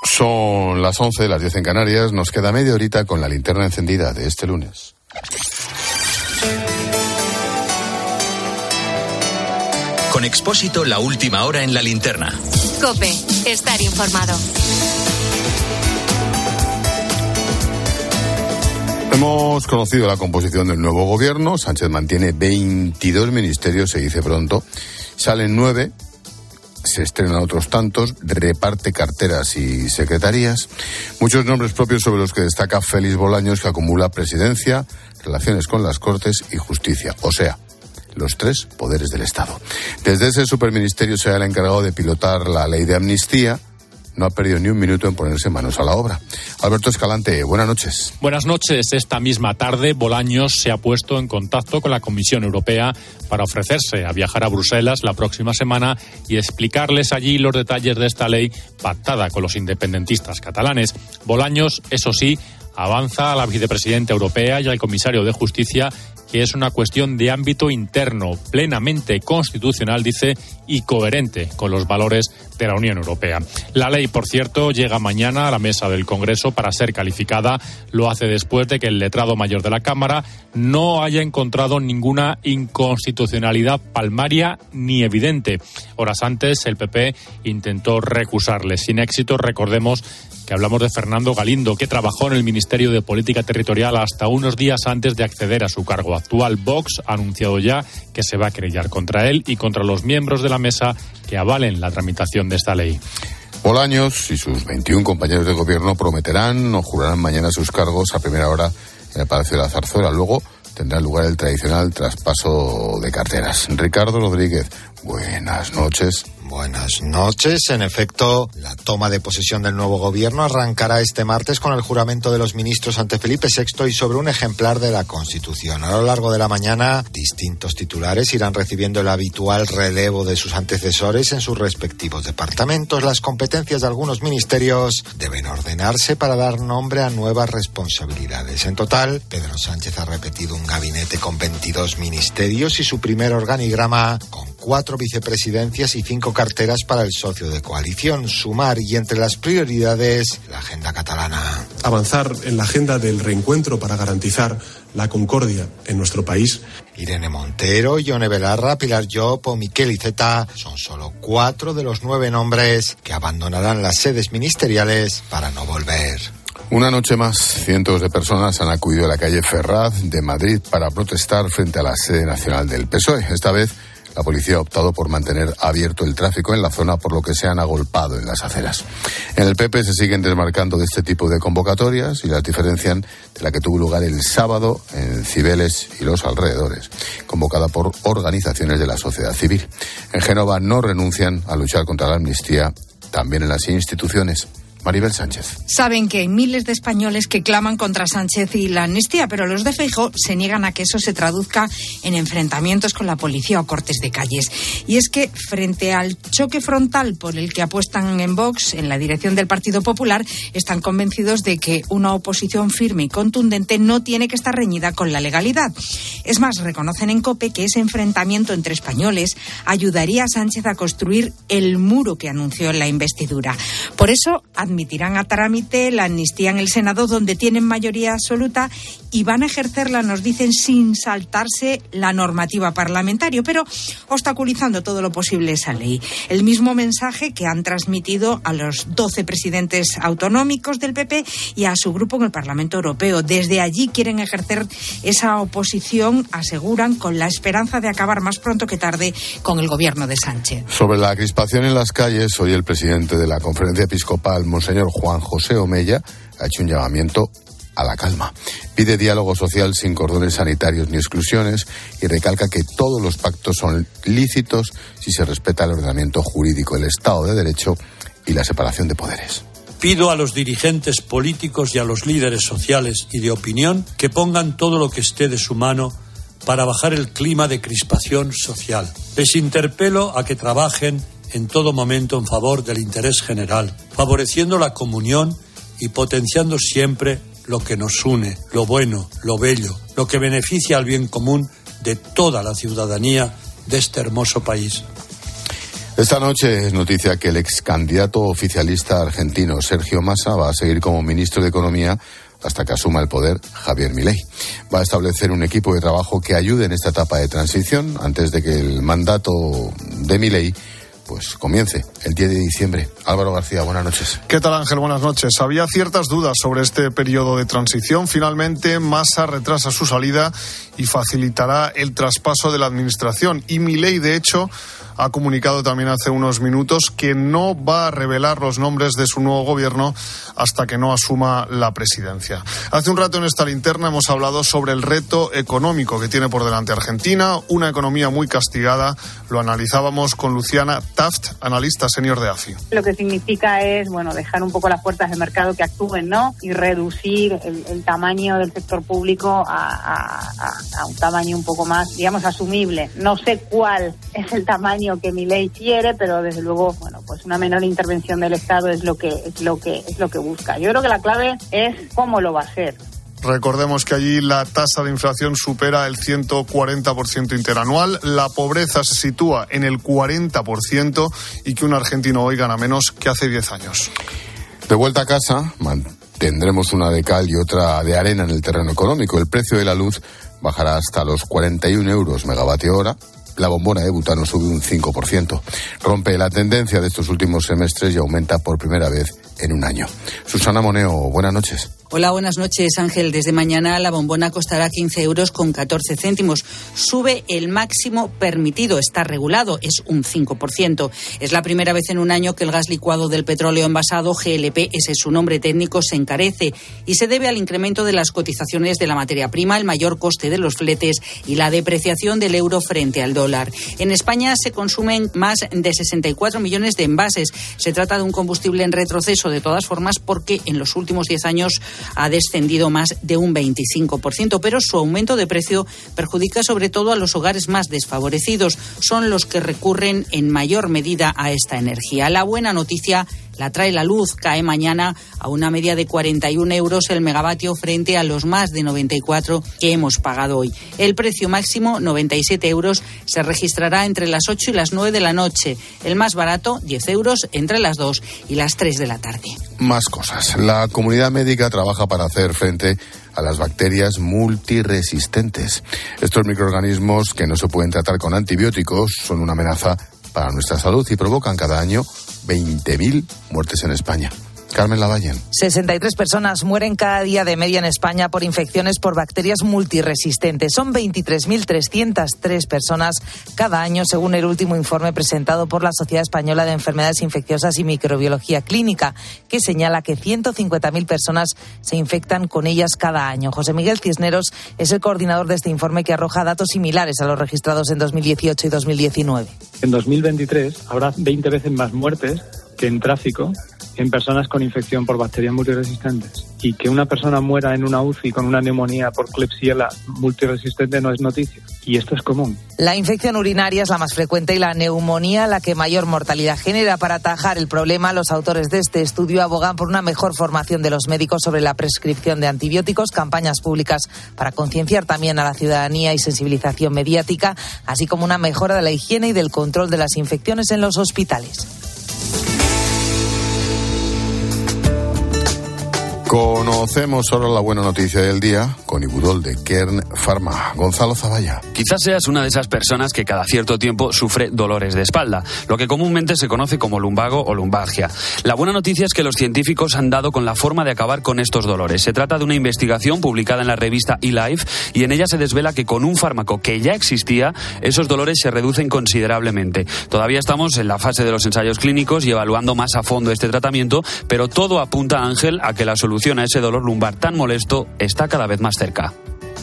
Son las 11, las 10 en Canarias. Nos queda media horita con la linterna encendida de este lunes. Con Expósito, la última hora en la linterna. COPE, estar informado. Hemos conocido la composición del nuevo gobierno. Sánchez mantiene 22 ministerios, se dice pronto. Salen 9, se estrenan otros tantos, reparte carteras y secretarías. Muchos nombres propios sobre los que destaca Félix Bolaños, que acumula presidencia, relaciones con las Cortes y justicia. O sea, los 3 poderes del Estado. Desde ese superministerio será el encargado de pilotar la ley de amnistía. No ha perdido ni un minuto en ponerse manos a la obra. Alberto Escalante, buenas noches. Buenas noches. Esta misma tarde, Bolaños se ha puesto en contacto con la Comisión Europea para ofrecerse a viajar a Bruselas la próxima semana y explicarles allí los detalles de esta ley pactada con los independentistas catalanes. Bolaños, eso sí, avanza a la vicepresidenta europea y al comisario de Justicia que es una cuestión de ámbito interno, plenamente constitucional, dice, y coherente con los valores de la Unión Europea. La ley, por cierto, llega mañana a la mesa del Congreso para ser calificada. Lo hace después de que el letrado mayor de la Cámara no haya encontrado ninguna inconstitucionalidad palmaria ni evidente. Horas antes, el PP intentó recusarle. Sin éxito, recordemos que hablamos de Fernando Galindo, que trabajó en el Ministerio de Política Territorial hasta unos días antes de acceder a su cargo actual. Vox ha anunciado ya que se va a querellar contra él y contra los miembros de la mesa que avalen la tramitación de esta ley. Bolaños y sus 21 compañeros de gobierno prometerán o jurarán mañana sus cargos a primera hora en el Palacio de la Zarzuela. Luego tendrá lugar el tradicional traspaso de carteras. Ricardo Rodríguez, buenas noches. Buenas noches. En efecto, la toma de posesión del nuevo gobierno arrancará este martes con el juramento de los ministros ante Felipe VI y sobre un ejemplar de la Constitución. A lo largo de la mañana, distintos titulares irán recibiendo el habitual relevo de sus antecesores en sus respectivos departamentos. Las competencias de algunos ministerios deben ordenarse para dar nombre a nuevas responsabilidades. En total, Pedro Sánchez ha repetido un gabinete con 22 ministerios y su primer organigrama con 4 vicepresidencias y 5 carteras para el socio de coalición. Sumar y entre las prioridades, la agenda catalana. Avanzar en la agenda del reencuentro para garantizar la concordia en nuestro país. Irene Montero, Ione Belarra, Pilar Llop o Miquel Iceta son solo 4 de los 9 nombres que abandonarán las sedes ministeriales para no volver. Una noche más, cientos de personas han acudido a la calle Ferraz de Madrid para protestar frente a la sede nacional del PSOE. Esta vez, la policía ha optado por mantener abierto el tráfico en la zona, por lo que se han agolpado en las aceras. En el PP se siguen desmarcando de este tipo de convocatorias y las diferencian de la que tuvo lugar el sábado en Cibeles y los alrededores, convocada por organizaciones de la sociedad civil. En Génova no renuncian a luchar contra la amnistía, también en las instituciones. Maribel Sánchez. Saben que hay miles de españoles que claman contra Sánchez y la amnistía, pero los de Feijóo se niegan a que eso se traduzca en enfrentamientos con la policía o cortes de calles. Y es que frente al choque frontal por el que apuestan en Vox, en la dirección del Partido Popular, están convencidos de que una oposición firme y contundente no tiene que estar reñida con la legalidad. Es más, reconocen en COPE que ese enfrentamiento entre españoles ayudaría a Sánchez a construir el muro que anunció en la investidura. Por eso admitirán a trámite la amnistía en el Senado, donde tienen mayoría absoluta, y van a ejercerla, nos dicen, sin saltarse la normativa parlamentaria, pero obstaculizando todo lo posible esa ley. El mismo mensaje que han transmitido a los 12 presidentes autonómicos del PP y a su grupo en el Parlamento Europeo. Desde allí quieren ejercer esa oposición, aseguran, con la esperanza de acabar más pronto que tarde con el gobierno de Sánchez. Sobre la crispación en las calles, hoy el presidente de la Conferencia Episcopal, Monseñor Juan José Omella, ha hecho un llamamiento a la calma. Pide diálogo social sin cordones sanitarios ni exclusiones y recalca que todos los pactos son lícitos si se respeta el ordenamiento jurídico, el Estado de Derecho y la separación de poderes. Pido a los dirigentes políticos y a los líderes sociales y de opinión que pongan todo lo que esté de su mano para bajar el clima de crispación social. Les interpelo a que trabajen en todo momento en favor del interés general, favoreciendo la comunión y potenciando siempre lo que nos une, lo bueno, lo bello, lo que beneficia al bien común de toda la ciudadanía de este hermoso país. Esta noche es noticia que el ex candidato oficialista argentino Sergio Massa va a seguir como ministro de Economía hasta que asuma el poder Javier Milei. Va a establecer un equipo de trabajo que ayude en esta etapa de transición antes de que el mandato de Milei pues comience el 10 de diciembre. Álvaro García, buenas noches. ¿Qué tal, Ángel? Buenas noches. Había ciertas dudas sobre este periodo de transición. Finalmente, Massa retrasa su salida y facilitará el traspaso de la administración. Y Milei, de hecho, ha comunicado también hace unos minutos que no va a revelar los nombres de su nuevo gobierno hasta que no asuma la presidencia. Hace un rato en esta linterna hemos hablado sobre el reto económico que tiene por delante Argentina, una economía muy castigada. Lo analizábamos con Luciana Taft, analista senior de AFI. Lo que significa es, dejar un poco las fuerzas de mercado que actúen, ¿no? Y reducir el tamaño del sector público a un tamaño un poco más, digamos, asumible. No sé cuál es el tamaño que Milei quiere, pero desde luego, pues una menor intervención del Estado es lo que busca. Yo creo que la clave es cómo lo va a hacer. Recordemos que allí la tasa de inflación supera el 140% interanual, la pobreza se sitúa en el 40% y que un argentino hoy gana menos que hace 10 años. De vuelta a casa, tendremos una de cal y otra de arena en el terreno económico. El precio de la luz bajará hasta los 41 euros megavatio hora. La bombona de butano sube un 5%. Rompe la tendencia de estos últimos semestres y aumenta por primera vez en un año. Susana Moneo, buenas noches. Hola, buenas noches, Ángel. Desde mañana la bombona costará 15 euros con 14 céntimos. Sube el máximo permitido, está regulado, es un 5%. Es la primera vez en un año que el gas licuado del petróleo envasado, GLP, ese es su nombre técnico, se encarece y se debe al incremento de las cotizaciones de la materia prima, el mayor coste de los fletes y la depreciación del euro frente al dólar. En España se consumen más de 64 millones de envases. Se trata de un combustible en retroceso, de todas formas, porque en los últimos 10 años ha descendido más de un 25%, pero su aumento de precio perjudica sobre todo a los hogares más desfavorecidos. Son los que recurren en mayor medida a esta energía. La buena noticia la trae la luz. Cae mañana a una media de 41 euros el megavatio frente a los más de 94 que hemos pagado hoy. El precio máximo, 97 euros, se registrará entre las 8 y las 9 de la noche. El más barato, 10 euros, entre las 2 y las 3 de la tarde. Más cosas. La comunidad médica trabaja para hacer frente a las bacterias multiresistentes. Estos microorganismos que no se pueden tratar con antibióticos son una amenaza para nuestra salud y provocan cada año 20.000 muertes en España. Carmen Lavalle. 63 personas mueren cada día de media en España por infecciones por bacterias multiresistentes. Son 23.303 personas cada año, según el último informe presentado por la Sociedad Española de Enfermedades Infecciosas y Microbiología Clínica, que señala que 150.000 personas se infectan con ellas cada año. José Miguel Cisneros es el coordinador de este informe, que arroja datos similares a los registrados en 2018 y 2019. En 2023 habrá 20 veces más muertes que en tráfico en personas con infección por bacterias multiresistentes. Y que una persona muera en una UCI con una neumonía por Klebsiella multiresistente no es noticia. Y esto es común. La infección urinaria es la más frecuente y la neumonía la que mayor mortalidad genera. Para atajar el problema, los autores de este estudio abogan por una mejor formación de los médicos sobre la prescripción de antibióticos, campañas públicas para concienciar también a la ciudadanía y sensibilización mediática, así como una mejora de la higiene y del control de las infecciones en los hospitales. Conocemos ahora la buena noticia del día con Ibudol de Kern Pharma. Gonzalo Zavalla. Quizás seas una de esas personas que cada cierto tiempo sufre dolores de espalda, lo que comúnmente se conoce como lumbago o lumbalgia. La buena noticia es que los científicos han dado con la forma de acabar con estos dolores. Se trata de una investigación publicada en la revista eLife y en ella se desvela que con un fármaco que ya existía, esos dolores se reducen considerablemente. Todavía estamos en la fase de los ensayos clínicos y evaluando más a fondo este tratamiento, pero todo apunta, Ángel, a que la solución a ese dolor lumbar tan molesto está cada vez más cerca.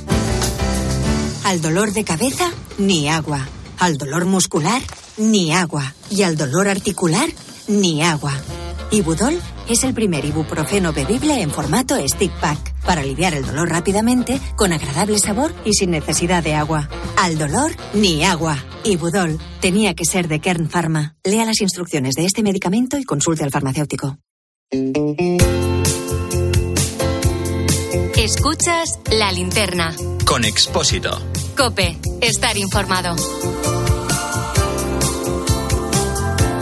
Al dolor de cabeza, ni agua. Al dolor muscular, ni agua. Y al dolor articular, ni agua. Ibudol es el primer ibuprofeno bebible en formato stick pack para aliviar el dolor rápidamente, con agradable sabor y sin necesidad de agua. Al dolor, ni agua. Ibudol tenía que ser de Kern Pharma. Lea las instrucciones de este medicamento y consulte al farmacéutico. Escuchas La Linterna. Con Expósito. COPE. Estar informado.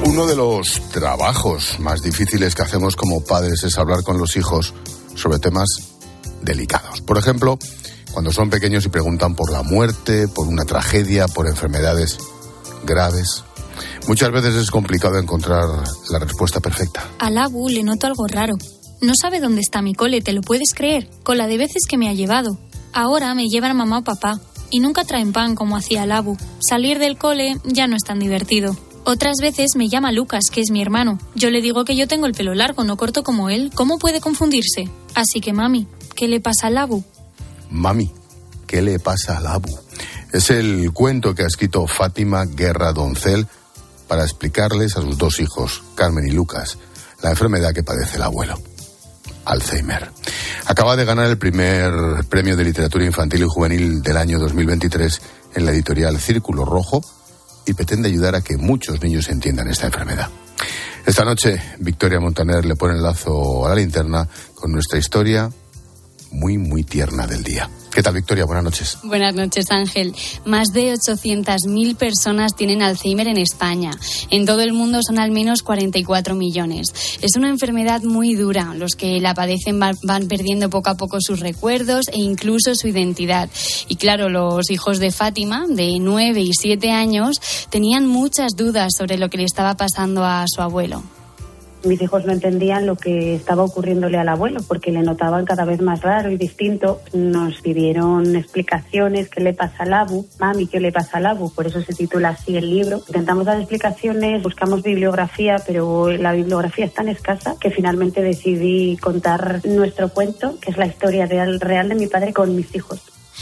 Uno de los trabajos más difíciles que hacemos como padres es hablar con los hijos sobre temas delicados. Por ejemplo, cuando son pequeños y preguntan por la muerte, por una tragedia, por enfermedades graves. Muchas veces es complicado encontrar la respuesta perfecta. Al Abu le noto algo raro. No sabe dónde está mi cole, ¿te lo puedes creer? Con la de veces que me ha llevado. Ahora me llevan mamá o papá y nunca traen pan como hacía el Abu. Salir del cole ya no es tan divertido. Otras veces me llama Lucas, que es mi hermano. Yo le digo que yo tengo el pelo largo, no corto como él. ¿Cómo puede confundirse? Así que mami, ¿qué le pasa al Abu? Mami, ¿qué le pasa al Abu? Es el cuento que ha escrito Fátima Guerra Doncel para explicarles a sus dos hijos, Carmen y Lucas, la enfermedad que padece el abuelo, Alzheimer. Acaba de ganar el primer premio de literatura infantil y juvenil del año 2023 en la editorial Círculo Rojo y pretende ayudar a que muchos niños entiendan esta enfermedad. Esta noche, Victoria Montaner le pone el lazo a la linterna con nuestra historia muy, muy tierna del día. ¿Qué tal, Victoria? Buenas noches. Buenas noches, Ángel. Más de 800.000 personas tienen Alzheimer en España. En todo el mundo son al menos 44 millones. Es una enfermedad muy dura. Los que la padecen van perdiendo poco a poco sus recuerdos e incluso su identidad. Y claro, los hijos de Fátima, de 9 y 7 años, tenían muchas dudas sobre lo que le estaba pasando a su abuelo. Mis hijos no entendían lo que estaba ocurriéndole al abuelo porque le notaban cada vez más raro y distinto. Nos pidieron explicaciones, ¿qué le pasa al Abu? Mami, ¿qué le pasa al Abu? Por eso se titula así el libro. Intentamos dar explicaciones, buscamos bibliografía, pero la bibliografía es tan escasa que finalmente decidí contar nuestro cuento, que es la historia real de mi padre con mis hijos.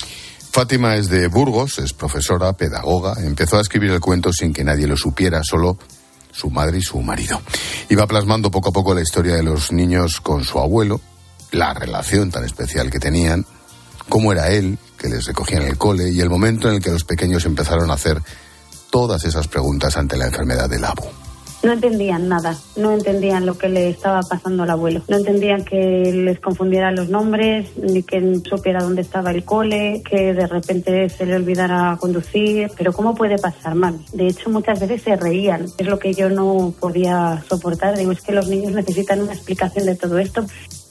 Fátima es de Burgos, es profesora, pedagoga. Empezó a escribir el cuento sin que nadie lo supiera, solo su madre y su marido. Iba plasmando poco a poco la historia de los niños con su abuelo, la relación tan especial que tenían, cómo era él, que les recogía en el cole, y el momento en el que los pequeños empezaron a hacer todas esas preguntas ante la enfermedad del Abu. No entendían nada, no entendían lo que le estaba pasando al abuelo. No entendían que les confundiera los nombres, ni que supiera dónde estaba el cole, que de repente se le olvidara conducir. Pero ¿cómo puede pasar, mami? De hecho, muchas veces se reían. Es lo que yo no podía soportar. Digo, es que los niños necesitan una explicación de todo esto.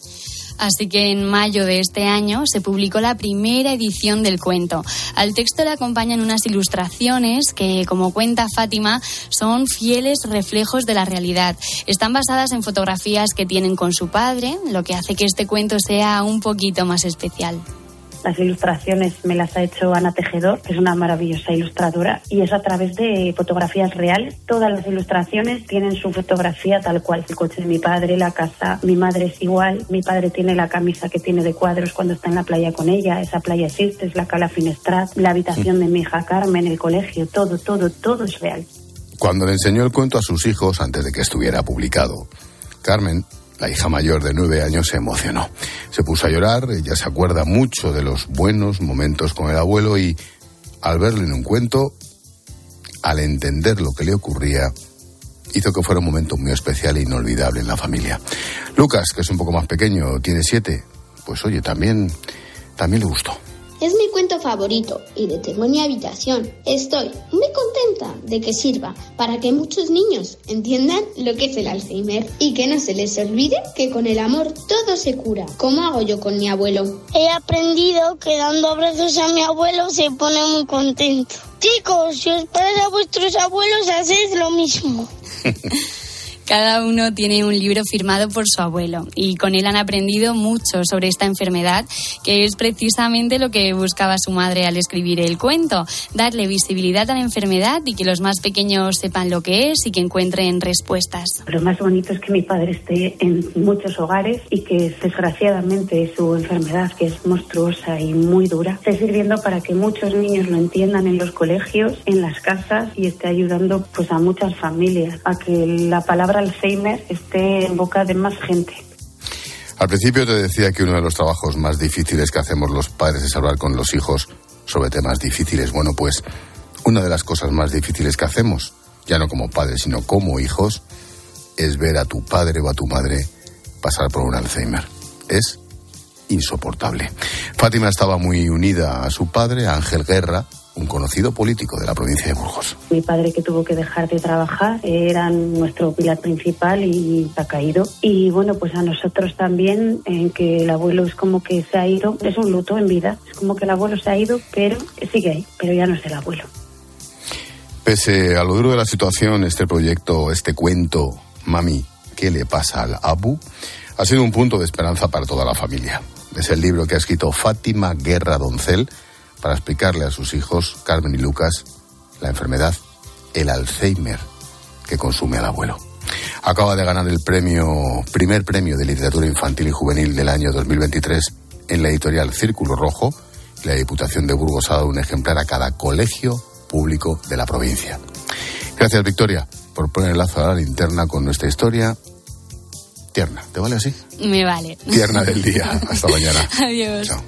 Así que en mayo de este año se publicó la primera edición del cuento. Al texto le acompañan unas ilustraciones que, como cuenta Fátima, son fieles reflejos de la realidad. Están basadas en fotografías que tienen con su padre, lo que hace que este cuento sea un poquito más especial. Las ilustraciones me las ha hecho Ana Tejedor, que es una maravillosa ilustradora, y es a través de fotografías reales. Todas las ilustraciones tienen su fotografía tal cual. El coche de mi padre, la casa, mi madre es igual. Mi padre tiene la camisa que tiene de cuadros cuando está en la playa con ella. Esa playa existe, es la Cala Finestrat, la habitación de mi hija Carmen, el colegio, todo es real. Cuando le enseñó el cuento a sus hijos, antes de que estuviera publicado, Carmen, la hija mayor de 9 años, se emocionó. Se puso a llorar, ella se acuerda mucho de los buenos momentos con el abuelo y, al verlo en un cuento, al entender lo que le ocurría, hizo que fuera un momento muy especial e inolvidable en la familia. Lucas, que es un poco más pequeño, tiene 7, pues oye, también le gustó. Es mi cuento favorito y lo tengo en mi habitación. Estoy muy contenta de que sirva para que muchos niños entiendan lo que es el Alzheimer y que no se les olvide que con el amor todo se cura, como hago yo con mi abuelo. He aprendido que dando abrazos a mi abuelo se pone muy contento. Chicos, si os pasa a vuestros abuelos, hacéis lo mismo. Cada uno tiene un libro firmado por su abuelo y con él han aprendido mucho sobre esta enfermedad, que es precisamente lo que buscaba su madre al escribir el cuento, darle visibilidad a la enfermedad y que los más pequeños sepan lo que es y que encuentren respuestas. Lo más bonito es que mi padre esté en muchos hogares y que desgraciadamente su enfermedad, que es monstruosa y muy dura, esté sirviendo para que muchos niños lo entiendan en los colegios, en las casas, y esté ayudando pues a muchas familias a que la palabra Alzheimer esté en boca de más gente. Al principio te decía que uno de los trabajos más difíciles que hacemos los padres es hablar con los hijos sobre temas difíciles. Bueno, pues una de las cosas más difíciles que hacemos, ya no como padres, sino como hijos, es ver a tu padre o a tu madre pasar por un Alzheimer. Es insoportable. Fátima estaba muy unida a su padre, a Ángel Guerra, un conocido político de la provincia de Burgos. Mi padre, que tuvo que dejar de trabajar, era nuestro pilar principal y ha caído. Y bueno, pues a nosotros también, en que el abuelo es como que se ha ido, es un luto en vida, es como que el abuelo se ha ido, pero sigue ahí, pero ya no es el abuelo. Pese a lo duro de la situación, este proyecto, este cuento, Mami, ¿qué le pasa al Abu?, ha sido un punto de esperanza para toda la familia. Es el libro que ha escrito Fátima Guerra Doncel para explicarle a sus hijos, Carmen y Lucas, la enfermedad, el Alzheimer, que consume al abuelo. Acaba de ganar el primer premio de literatura infantil y juvenil del año 2023 en la editorial Círculo Rojo. La Diputación de Burgos ha dado un ejemplar a cada colegio público de la provincia. Gracias, Victoria, por poner el lazo a la linterna con nuestra historia tierna. ¿Te vale así? Me vale. Tierna del día. Hasta mañana. Adiós. Chao.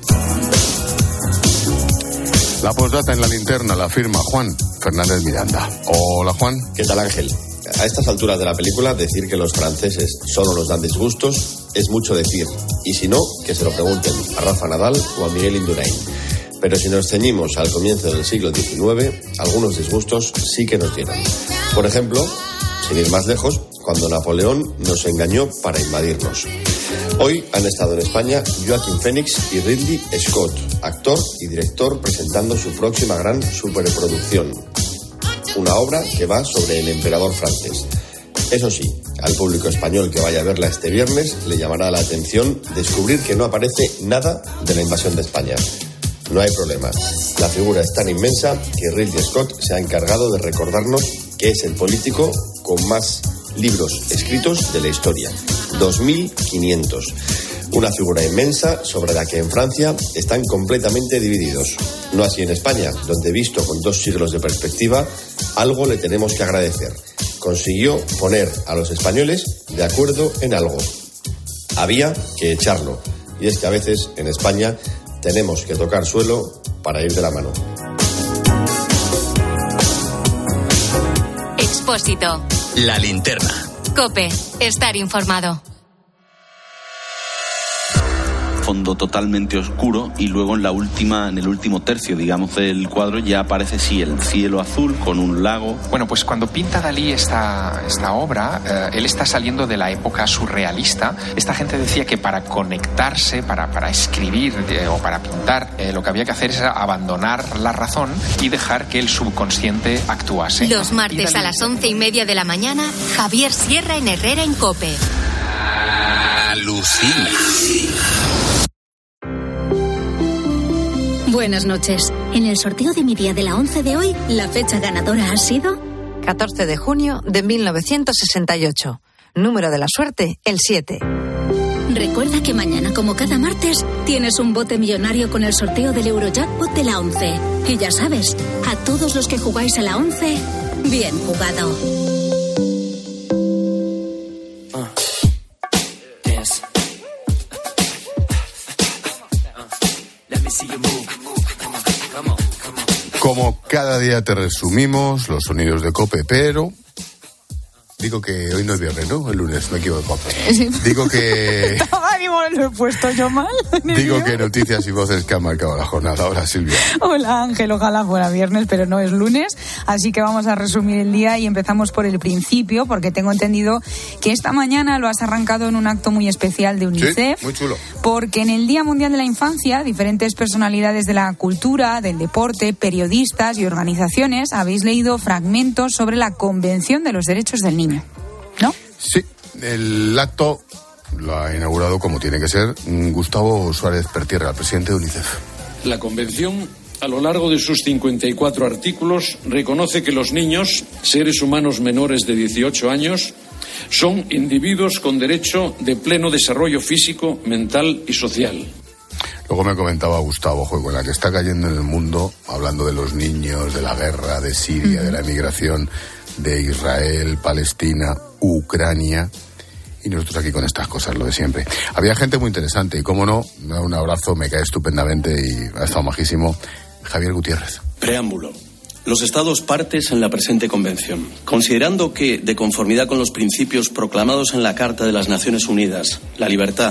La postdata en la linterna la firma Juan Fernández Miranda. Hola, Juan. ¿Qué tal, Ángel? A estas alturas de la película, decir que los franceses solo nos dan disgustos es mucho decir. Y si no, que se lo pregunten a Rafa Nadal o a Miguel Indurain. Pero si nos ceñimos al comienzo del siglo XIX, algunos disgustos sí que nos llenan. Por ejemplo, sin ir más lejos, cuando Napoleón nos engañó para invadirnos. Hoy han estado en España Joaquin Phoenix y Ridley Scott, actor y director, presentando su próxima gran superproducción. Una obra que va sobre el emperador francés. Eso sí, al público español que vaya a verla este viernes le llamará la atención descubrir que no aparece nada de la invasión de España. No hay problema. La figura es tan inmensa que Ridley Scott se ha encargado de recordarnos que es el político con más libros escritos de la historia. 2.500. Una figura inmensa sobre la que en Francia están completamente divididos. No así en España, donde, visto con 2 siglos de perspectiva, algo le tenemos que agradecer. Consiguió poner a los españoles de acuerdo en algo. Había que echarlo. Y es que a veces en España tenemos que tocar suelo para ir de la mano. Expósito. La linterna. COPE. Estar informado. Fondo totalmente oscuro y luego en el último tercio, digamos, del cuadro ya aparece sí el cielo azul con un lago. Bueno, pues cuando pinta Dalí esta obra, él está saliendo de la época surrealista. Esta gente decía que para conectarse, para escribir o para pintar, lo que había que hacer es abandonar la razón y dejar que el subconsciente actuase. Los martes a las 11:30 de la mañana, Javier Sierra en Herrera en COPE. Alucina. Buenas noches. En el sorteo de mi día de la 11 de hoy, la fecha ganadora ha sido 14 de junio de 1968. Número de la suerte, el 7. Recuerda que mañana, como cada martes, tienes un bote millonario con el sorteo del Eurojackpot de la 11. Y ya sabes, a todos los que jugáis a la 11, bien jugado. Como cada día te resumimos los sonidos de COPE, pero digo que hoy no es viernes, ¿no? El lunes, me equivoco. Digo que... Lo he puesto yo mal. Digo que noticias y voces que han marcado la jornada. Hola, Silvia. Hola, Ángel. Ojalá fuera viernes, pero no es lunes. Así que vamos a resumir el día y empezamos por el principio, porque tengo entendido que esta mañana lo has arrancado en un acto muy especial de UNICEF. Sí, muy chulo. Porque en el Día Mundial de la Infancia, diferentes personalidades de la cultura, del deporte, periodistas y organizaciones habéis leído fragmentos sobre la Convención de los Derechos del Niño, ¿no? Sí, el acto lo ha inaugurado, como tiene que ser, Gustavo Suárez Pertierra, el presidente de UNICEF. La Convención, a lo largo de sus 54 artículos, reconoce que los niños, seres humanos menores de 18 años, son individuos con derecho de pleno desarrollo físico, mental y social. Luego me comentaba Gustavo, con la que está cayendo en el mundo, hablando de los niños, de la guerra, de Siria, de la emigración, de Israel, Palestina, Ucrania. Y nosotros aquí con estas cosas, lo de siempre. Había gente muy interesante y, cómo no, me da un abrazo, me cae estupendamente y ha estado majísimo, Javier Gutiérrez. Preámbulo. Los Estados partes en la presente convención, considerando que, de conformidad con los principios proclamados en la Carta de las Naciones Unidas, la libertad,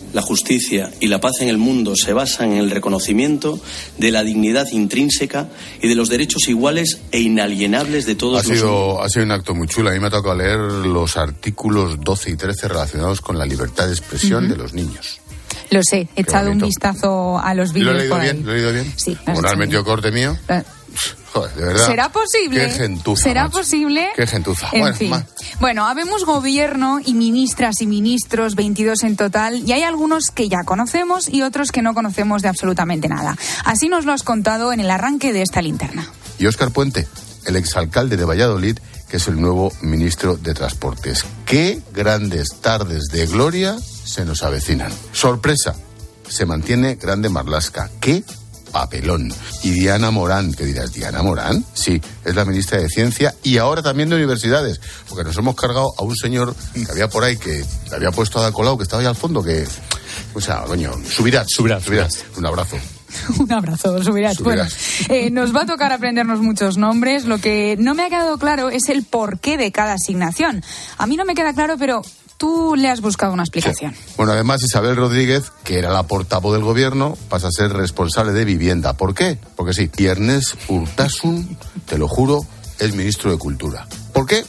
la justicia y la paz en el mundo se basan en el reconocimiento de la dignidad intrínseca y de los derechos iguales e inalienables de todos Ha sido un acto muy chulo. A mí me ha tocado leer los artículos 12 y 13 relacionados con la libertad de expresión de los niños. Lo sé, he echado un vistazo a los vídeos. ¿Lo he leído bien? Sí. Como no has metido corte mío. Joder, de verdad. ¿Será posible? Qué gentuza. ¿Será macho. posible? Qué gentuza. En fin. Bueno, habemos gobierno y ministras y ministros, 22 en total, y hay algunos que ya conocemos y otros que no conocemos de absolutamente nada. Así nos lo has contado en el arranque de esta linterna. Y Óscar Puente, el exalcalde de Valladolid, que es el nuevo ministro de Transportes. Qué grandes tardes de gloria se nos avecinan. Sorpresa, se mantiene Grande Marlaska. ¡Qué papelón! Y Diana Morán, ¿qué dirás? ¿Diana Morán? Sí, es la ministra de Ciencia y ahora también de Universidades, porque nos hemos cargado a un señor que había por ahí, que le había puesto a Ada Colau, que estaba ahí al fondo, que... O sea, coño, Subirats. Un abrazo. Un abrazo, Subirats. Bueno, nos va a tocar aprendernos muchos nombres. Lo que no me ha quedado claro es el porqué de cada asignación. A mí no me queda claro, pero tú le has buscado una explicación. Sí. Bueno, además Isabel Rodríguez, que era la portavoz del gobierno, pasa a ser responsable de vivienda. ¿Por qué? Porque sí. Y Ernest Urtasun, te lo juro, es ministro de Cultura. ¿Por qué?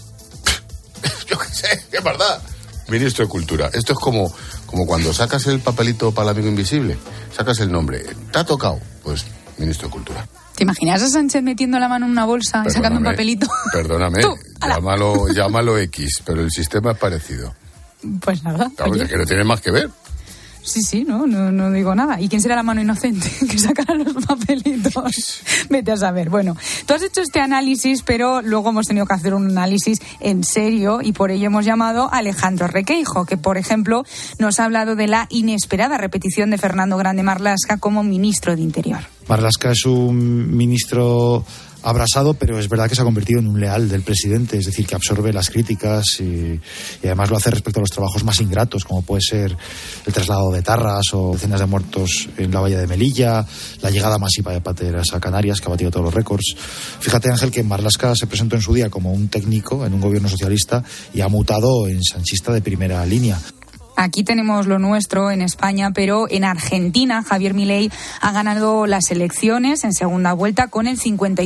Yo qué sé, qué verdad. Ministro de Cultura. Esto es como cuando sacas el papelito para el amigo invisible. Sacas el nombre. ¿Te ha tocado? Pues ministro de Cultura. ¿Te imaginas a Sánchez metiendo la mano en una bolsa y sacando un papelito? Perdóname, llámalo X, pero el sistema es parecido. Pues nada. Claro, es que no tiene más que ver. Sí, no digo nada. ¿Y quién será la mano inocente que sacará los papelitos? Vete a saber. Bueno, tú has hecho este análisis, pero luego hemos tenido que hacer un análisis en serio y por ello hemos llamado a Alejandro Requeijo, que, por ejemplo, nos ha hablado de la inesperada repetición de Fernando Grande Marlaska como ministro de Interior. Marlaska es un ministro abrasado, pero es verdad que se ha convertido en un leal del presidente, es decir, que absorbe las críticas y además lo hace respecto a los trabajos más ingratos, como puede ser el traslado de tarras o decenas de muertos en la bahía de Melilla, la llegada masiva de pateras a Canarias, que ha batido todos los récords. Fíjate, Ángel, que Marlaska se presentó en su día como un técnico en un gobierno socialista y ha mutado en sanchista de primera línea. Aquí tenemos lo nuestro en España, pero en Argentina Javier Milei ha ganado las elecciones en segunda vuelta con el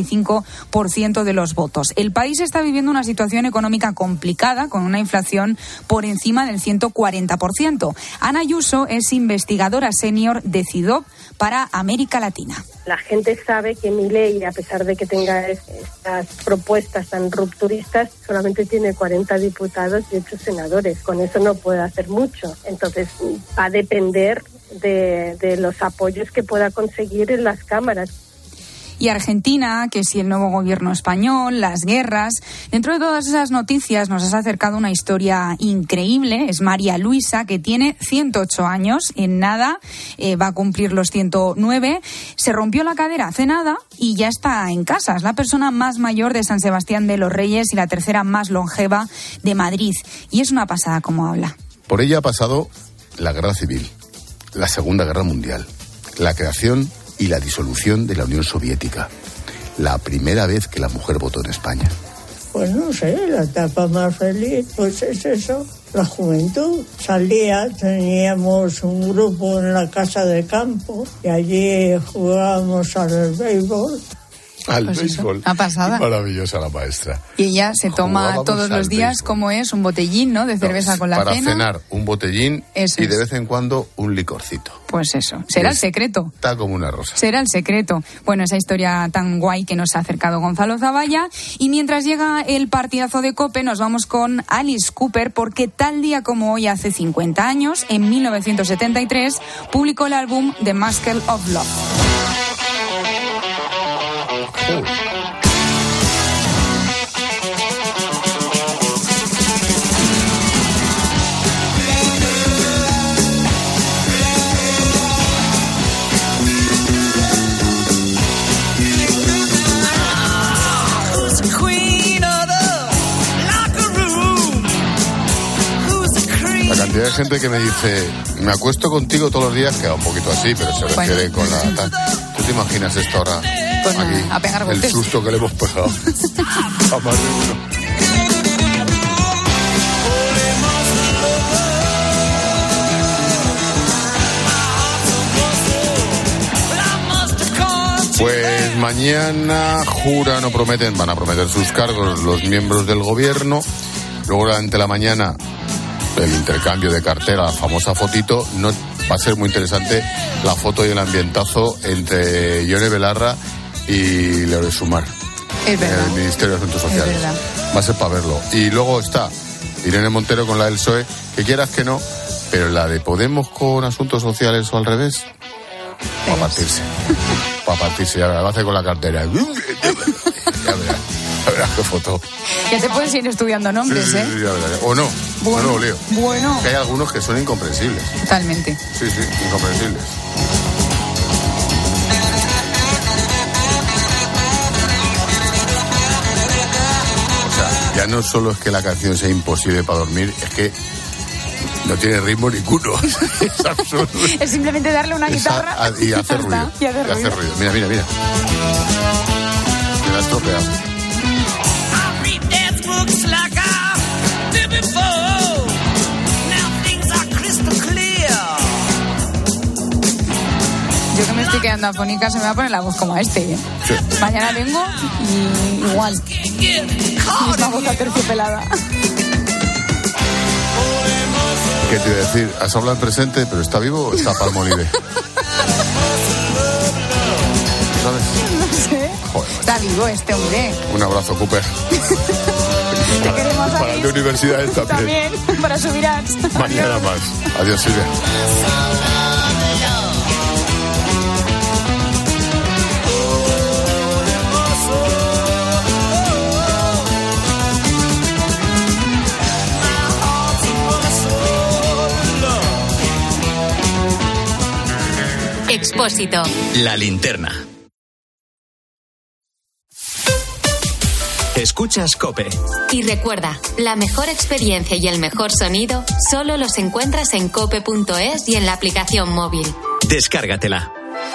55% de los votos. El país está viviendo una situación económica complicada con una inflación por encima del 140%. Ana Ayuso es investigadora senior de CIDOB para América Latina. La gente sabe que Milei, a pesar de que tenga estas propuestas tan rupturistas, solamente tiene 40 diputados y 8 senadores. Con eso no puede hacer mucho. Entonces va a depender de los apoyos que pueda conseguir en las cámaras. Y Argentina, que si el nuevo gobierno español, las guerras. Dentro de todas esas noticias nos has acercado una historia increíble. Es María Luisa, que tiene 108 años. En nada va a cumplir los 109. Se rompió la cadera hace nada y ya está en casa. Es la persona más mayor de San Sebastián de los Reyes y la tercera más longeva de Madrid. Y es una pasada como habla. Por ella ha pasado la Guerra Civil, la Segunda Guerra Mundial, la creación y la disolución de la Unión Soviética. La primera vez que la mujer votó en España. Pues no sé, la etapa más feliz, pues es eso, la juventud. Teníamos un grupo en la casa de campo y allí jugábamos al béisbol. Al béisbol. Una pasada. Maravillosa la maestra. Y ella se toma todos los días, como es, un botellín, ¿no? De cerveza con la cena. Para cenar, un botellín y de vez en cuando un licorcito. Pues eso. Será el secreto. Está como una rosa. Será el secreto. Bueno, esa historia tan guay que nos ha acercado Gonzalo Zavalla. Y mientras llega el partidazo de COPE, nos vamos con Alice Cooper, porque tal día como hoy, hace 50 años, en 1973, publicó el álbum The Mask of Love. La cantidad de gente que me dice, me acuesto contigo todos los días, queda un poquito así, pero se refiere con la... ¿Tú te imaginas esto ahora? Pues nada, aquí, a pegar golpes. El susto que le hemos pegado a más de uno. mañana juran o prometen, van a prometer sus cargos los miembros del gobierno. Luego durante la mañana el intercambio de cartera, la famosa fotito. No va a ser muy interesante la foto y el ambientazo entre Yone Belarra y Leonel Sumar en el Ministerio de Asuntos Sociales. Va a ser para verlo. Y luego está Irene Montero con la del PSOE, que quieras que no, pero la de Podemos con Asuntos Sociales o al revés, para partirse. Para partirse, ya lo hace con la cartera. Ya verás qué foto. Ya te puedes ir estudiando nombres, sí, ¿eh? Sí, ya verás. O no, bueno, Leo. Bueno. Que hay algunos que son incomprensibles. Totalmente. Sí, incomprensibles. O sea, ya no solo es que la canción sea imposible para dormir, es que no tiene ritmo ninguno. Es absurdo. Es simplemente darle una guitarra y hacer ruido. Y hace ruido. Mira. Me la has tropeado. Yo que me estoy quedando afónica, se me va a poner la voz como a este, ¿eh? Sí. Mañana vengo y igual. Misma voz aterciopelada. ¿Qué te iba a decir? ¿Has hablado en presente, pero está vivo o está Palmolive? ¿Sabes? No sé. Joder. Está vivo este hombre. Un abrazo, Cooper. Te queremos a para la universidad también. Para subirás. Mañana más. Adiós, Silvia. Expósito. La linterna. Escuchas COPE. Y recuerda, la mejor experiencia y el mejor sonido solo los encuentras en cope.es y en la aplicación móvil. Descárgatela.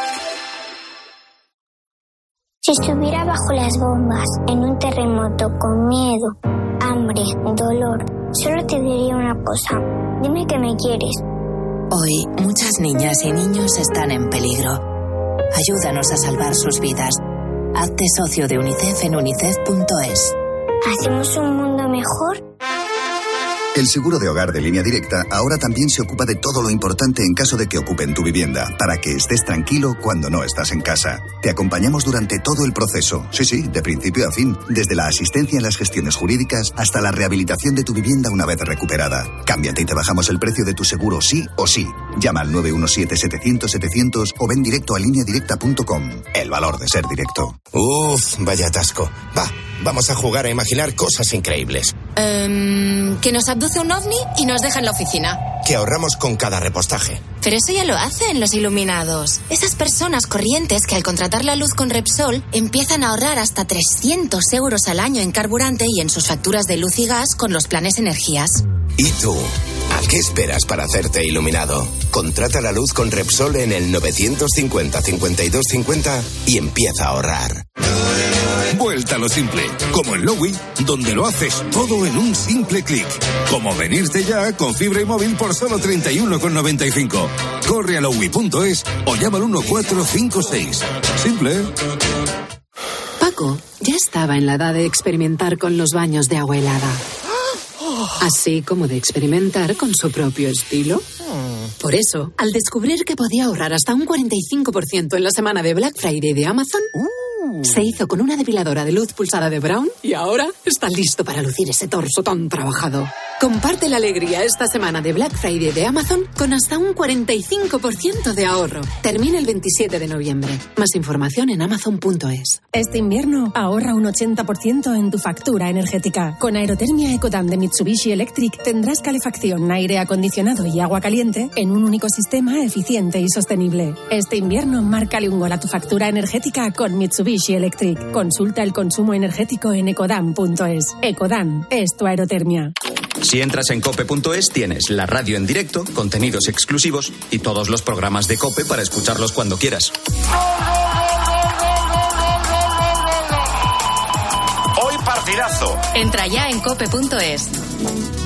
Si estuviera bajo las bombas, en un terremoto, con miedo, hambre, dolor, solo te diría una cosa. Dime que me quieres. Hoy, muchas niñas y niños están en peligro. Ayúdanos a salvar sus vidas. Hazte socio de UNICEF en unicef.es. ¿Hacemos un mundo mejor? El seguro de hogar de Línea Directa ahora también se ocupa de todo lo importante en caso de que ocupen tu vivienda, para que estés tranquilo cuando no estás en casa. Te acompañamos durante todo el proceso. Sí, de principio a fin. Desde la asistencia en las gestiones jurídicas hasta la rehabilitación de tu vivienda una vez recuperada. Cámbiate y te bajamos el precio de tu seguro sí o sí. Llama al 917-700-700 o ven directo a lineadirecta.com. El valor de ser directo. Vaya atasco. Vamos a jugar a imaginar cosas increíbles. Que nos abduce un ovni y nos deja en la oficina. Que ahorramos con cada repostaje. Pero eso ya lo hacen los iluminados. Esas personas corrientes que al contratar la luz con Repsol empiezan a ahorrar hasta 300 euros al año en carburante y en sus facturas de luz y gas con los planes energías. ¿Y tú? ¿A qué esperas para hacerte iluminado? Contrata la luz con Repsol en el 950-5250 y empieza a ahorrar. Vuelta a lo simple, como en Lowy, donde lo haces todo en un simple clic. Como venirte ya con fibra y móvil por solo 31,95. Corre a lowy.es o llama al 1456. Simple. Paco ya estaba en la edad de experimentar con los baños de agua helada. Así como de experimentar con su propio estilo. Por eso, al descubrir que podía ahorrar hasta un 45% en la semana de Black Friday de Amazon, se hizo con una depiladora de luz pulsada de Braun y ahora está listo para lucir ese torso tan trabajado. Comparte la alegría esta semana de Black Friday de Amazon con hasta un 45% de ahorro. Termina el 27 de noviembre. Más información en amazon.es. Este invierno ahorra un 80% en tu factura energética. Con Aerotermia Ecodan de Mitsubishi Electric tendrás calefacción, aire acondicionado y agua caliente en un único sistema eficiente y sostenible. Este invierno márcale un gol a tu factura energética con Mitsubishi Electric. Consulta el consumo energético en ecodan.es. Ecodan es tu aerotermia. Si entras en cope.es tienes la radio en directo, contenidos exclusivos y todos los programas de COPE para escucharlos cuando quieras. Hoy partidazo. Entra ya en cope.es.